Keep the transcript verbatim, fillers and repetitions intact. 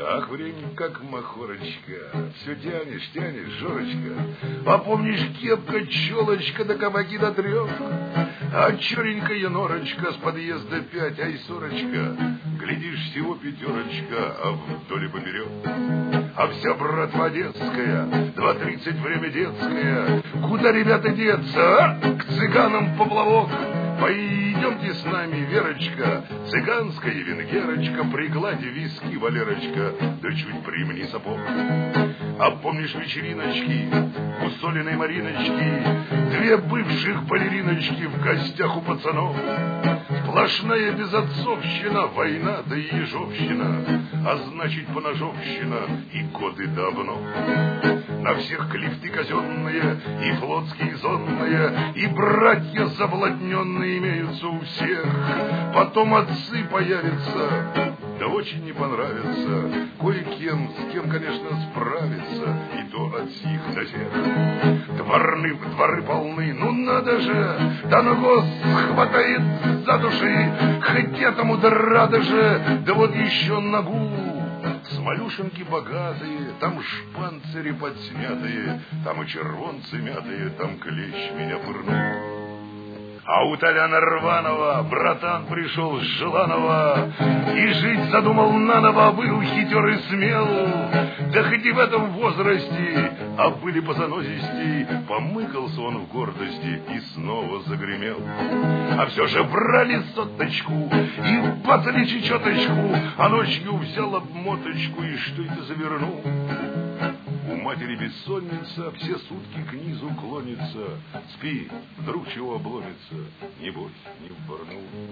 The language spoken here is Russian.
Ах, время как махорочка. Все тянешь, тянешь, Жорочка. А помнишь, кепка, челочка, да кабаки до трех? А черенькая норочка с подъезда пять, ай, сорочка. Глядишь, всего пятерочка, а вдоль и поперек. А вся братва детская, два тридцать время детское. Куда, ребята, деться, а? К цыганам поплавок. Пойдемте с нами, Верочка, цыганская венгерочка, приглади виски, Валерочка, да чуть примни сапог. А помнишь вечериночки у Солиной Мариночки, две бывших балериночки в гостях у пацанов? Сплошная безотцовщина, война да и ежовщина, а значит поножовщина и годы давно. На всех клифты казенные, и флотские зонные, и братья заблудненные имеются у всех. Потом отцы появятся, да очень не понравится, кое-кем, с кем, конечно, справиться, и то от сих до тех. Дворны, дворы полны, ну надо же, да на гос хватает за души, хоть этому да рада же, да вот еще ногу. Смолюшенки богатые, там шпанцири подснятые, там и червонцы мятые, там клещ меня пырнул. А у Толяна Рванова братан пришел с Желанова и жить задумал наново, был хитер и смел. Да хоть и в этом возрасте, а были по занозистей, помыкался он в гордости и снова загремел. А все же брали соточку и бацали чечеточку, а ночью взял обмоточку и что это завернул. У матери бессонница, все сутки к низу клонится. Спи, вдруг чего обломится, небось, не вборнул.